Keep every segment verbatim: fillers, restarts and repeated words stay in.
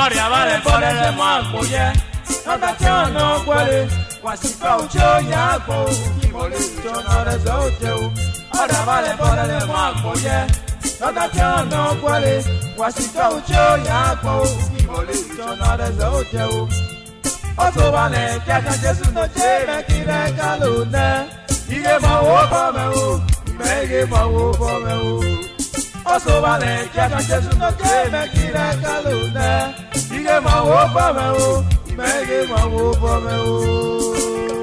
Oria vale por el macuye. Nada chano cuele. Wasika ucho yako. Kimoli chona rezote. Oria vale por el macuye. Nada chano cuele. Wasika ucho yako. Kimoli chona rezote. Oso vale chaka Jesu no cheme kire kalune. Ige mawo pame o. Mege mawo pame o. Oso vale chaka Jesu no cheme kire kalune. Ige mawo pame o. Mege mawo pame o.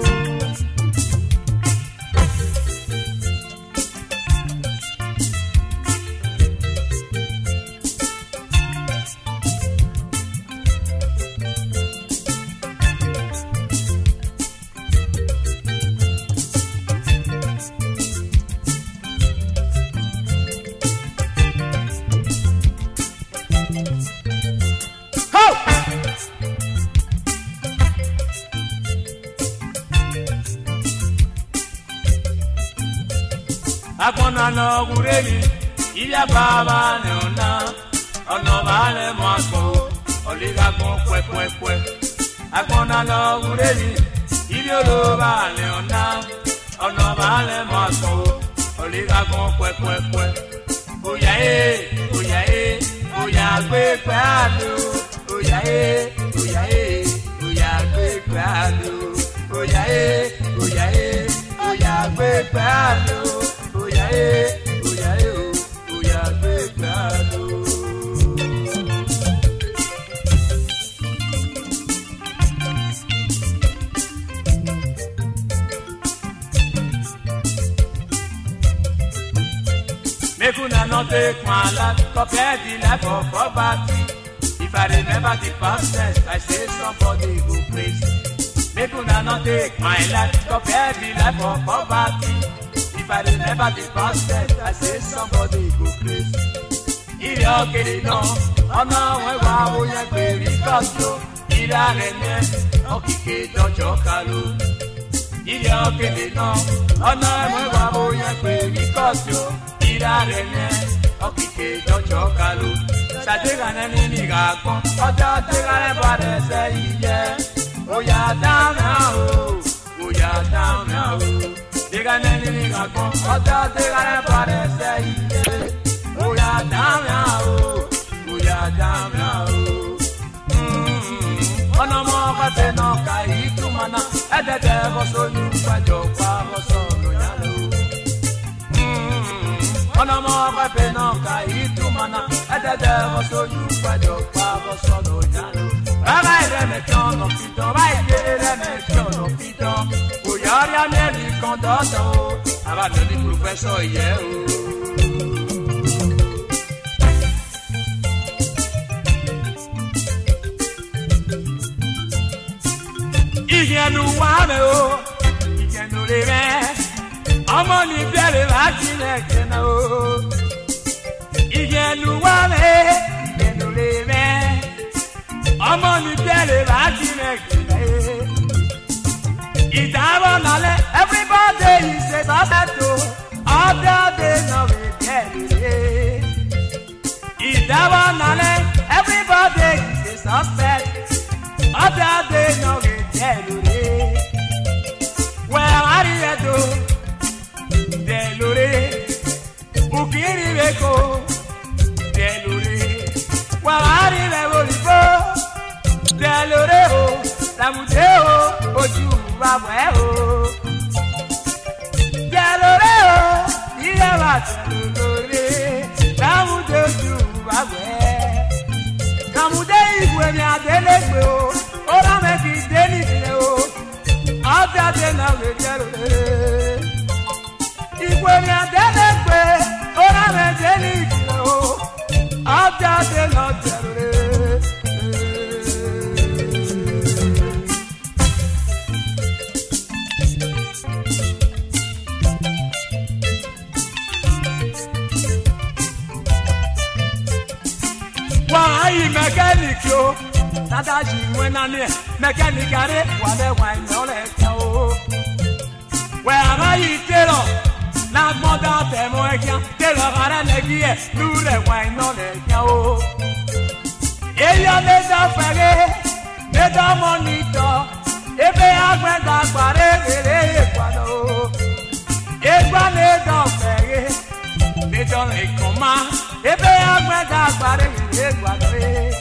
Akona no gureli, iya baba ne ona, ono vale mwako, oliga kon kwe kwe kwe. Akona no gureli, iya loba ne ona, ono vale mwako, oliga kon kwe kwe kwe. Oya e, oya e, oya kwe kwe alo, oya e, oya e, oya kwe kwe alo, oya e, oya e, oya kwe kwe alo. Oya e, oya e o, oya gbe gbado. Make una not take my life, compare the life of poverty. If I remember the past tense, I say somebody go praise. Make una not take my life, compare the life of poverty. If I remember the past tense, I say somebody go crazy. Ilé òkèlè náà, ọ̀nà wẹ̀wà oyè gbèrè kọ́sọ̀. Ilé àrẹ̀mẹ́, ọ̀kìkè dọ́jọ́ kálú. Ilé òkèlè náà, ọ̀nà wẹ̀wà oyè gbèrè kọ́sọ̀. Ilé àrẹ̀mẹ́, ọ̀kìkè dọ́jọ́ kálú. Ṣàdéhànẹ́ ní nìgà kan, ọjọ́ tẹ́gàrẹ́ bá rẹ̀ sẹ́yìn jẹ́. Oya dáhùn náà o, oya dáhùn náà o. Diga neni diga con otra diga le parece ide. Oya dame o, oya dame o. Ono mo kate no kai tu mana. Ede de goso yu pajo pa goso no yalo. Ono mo kate no kai tu mana. Ede de goso yu pajo pa goso no yalo. Baba ere me kyono pito, ba ere me kyono pito. Oya mi eri condoto, abate di professor ye o. Igenu wa me o, igenu le me. Ọmọ ni bere láti leke na o. Igenu wa me, igenu le me. Ọmọ ni bere láti leke na o. Everybody is a suspect. Other day no we get it. Everybody is a suspect. Other day no we get it. Where are you to? Delore. Ukiri beko. Delore. Where are you to? Delore o. Lamute o. Oju bawe o. Delore o. Iye wa delore. Lamute oju bawe. Kamude igwe ni adelegbe o. Ora me ki deni le o. Ata de na we delore. Igwe ni adelegbe. Ora me deni le o. Ata de na delore. Why mechanic yo? Nada ji wena ne mechanic are wale wine ole ka o. Where are you tell? Na moda te mo ekia tell ara le gie lure wine ole ka o. Eya le da fere me do monito ebe agbenda gbare rere ekwado egba me do fere me do ekoma ebe agbenda gbare rere ekwado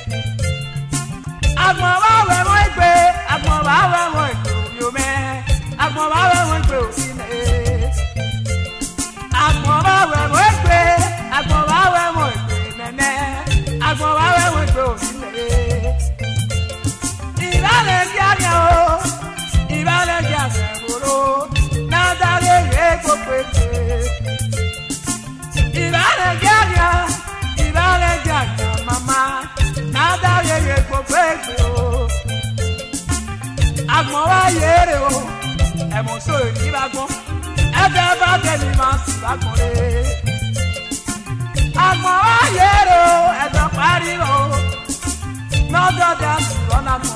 agbon wa we mo egbe agbon wa we mo egbe yo me agbon wa we mo egbe o si me agbon wa we mo egbe agbon wa we mo egbe nene agbon wa we mo egbe o si me ibale giaga o ibale giaga boro na dare ye popete ibale giaga ibale giaga mama na dare ye popete o agbon wa yere o e mo so ni bagbon e be ba de ni ma si bagbon re agbon wa yere o e do pari o no do da run am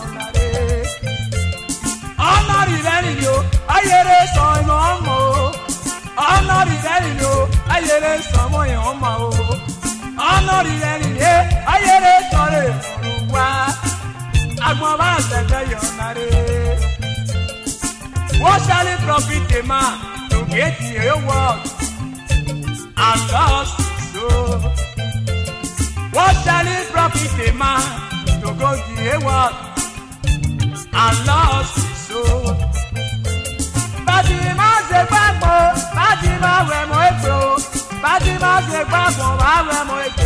honor ìrẹ́rìn ni o ayere sọ ìmọ̀ ọmọ o honor ìrẹ́rìn ni o ayere sọ ọmọ yẹn ọmọ o honor ìrẹ́rìn ni ayere sọ rẹ̀ fọ̀rọ̀ wá agbọ̀n bá ṣẹ̀fẹ̀ yọ̀ọ̀nà rẹ̀. What shall it profit a man to get the world and lost his soul? What shall it profit a man to go the world and lost his soul? Fatima se gbàgbọ́, Fatima wẹ̀ mọ́ ètò, Fatima se gbàgbọ́, wà wẹ̀ mọ́ ètò.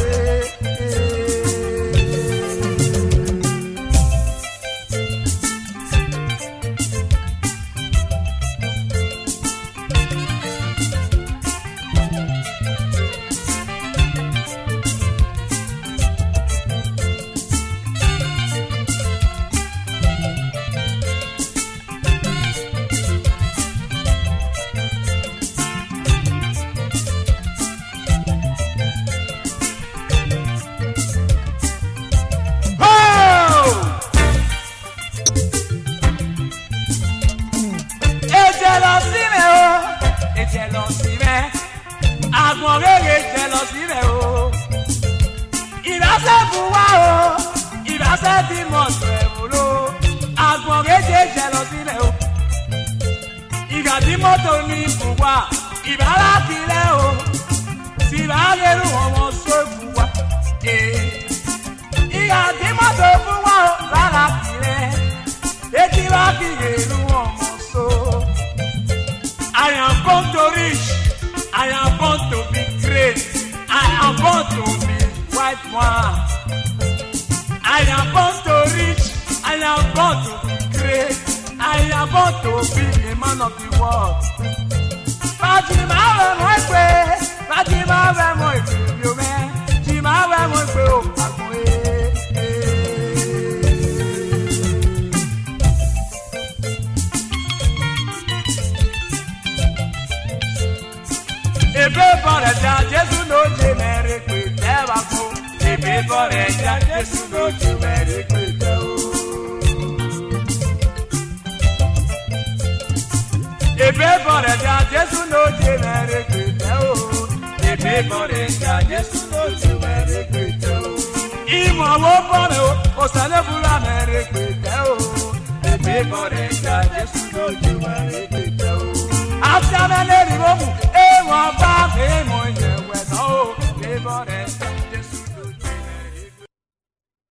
After